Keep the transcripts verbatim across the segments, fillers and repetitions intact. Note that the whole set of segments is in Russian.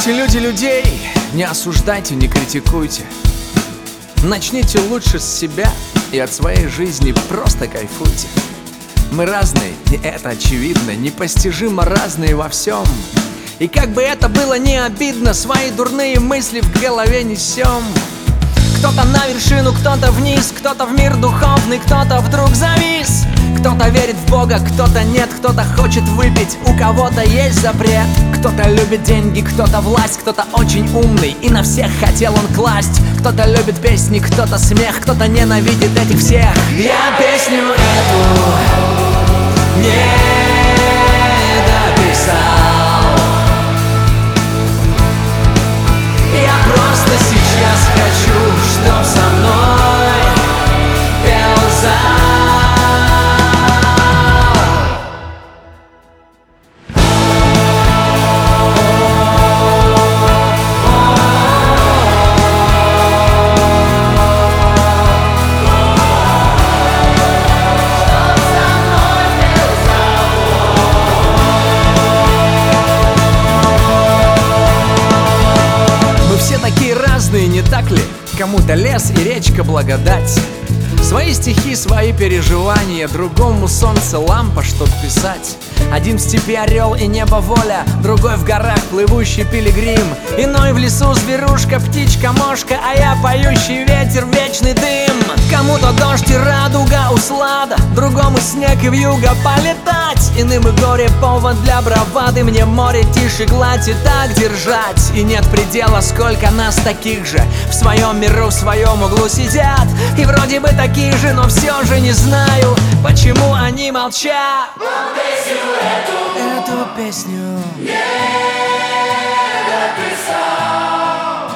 Любите, люди, людей, не осуждайте, не критикуйте. Начните лучше с себя и от своей жизни просто кайфуйте. Мы разные, и это очевидно, непостижимо разные во всем. И как бы это было не обидно, свои дурные мысли в голове несем. Кто-то на вершину, кто-то вниз, кто-то в мир духовный, кто-то вдруг завис. Кто-то верит в Бога, кто-то нет, кто-то хочет выпить, у кого-то есть запрет. Кто-то любит деньги, кто-то власть, кто-то очень умный и на всех хотел он класть. Кто-то любит песни, кто-то смех, кто-то ненавидит этих всех. Я песню эту не дописал. Я просто сейчас хочу, чтоб со мной пел зал. Не так ли? Кому-то лес и речка благодать. Свои стихи, свои переживания, другому солнце лампа, чтоб писать. Один в степи орел и небо воля, другой в горах плывущий пилигрим. Иной в лесу зверушка, птичка, мошка, а я поющий ветер, вечный дым. Кому-то дождь и радуга, услада, другому снег и вьюга полетать. Иным и горе повод для бравады, мне море тише гладь и так держать. И нет предела, сколько нас таких же в своем миру, в своем углу сидят. И вроде бы такие же, но все же не знаю, почему они молчат. Эту песню не дописал.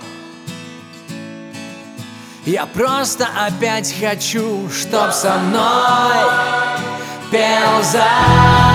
Я просто опять хочу, чтоб со мной пел зал.